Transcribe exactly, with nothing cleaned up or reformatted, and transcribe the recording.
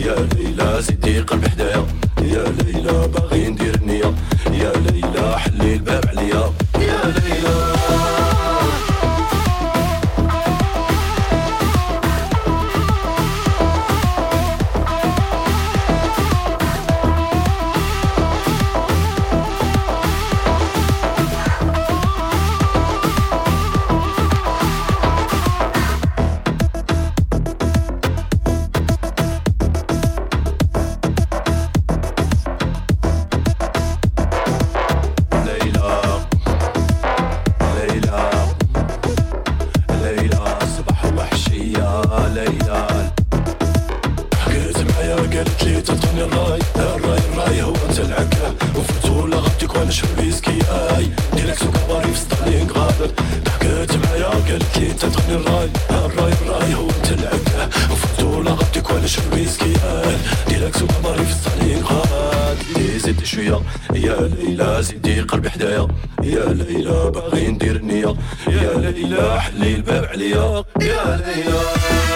يا ليلى زيدي قلبي حدايا، يا ليلى باغي ندير النية، يا ليلى حلي الباب عليا، يا ليلى. يا ليلى زيدي قلبي حدايا، يا ليلى باغي ندير النية، يا ليلى حلي الباب عليا، يا ليلى.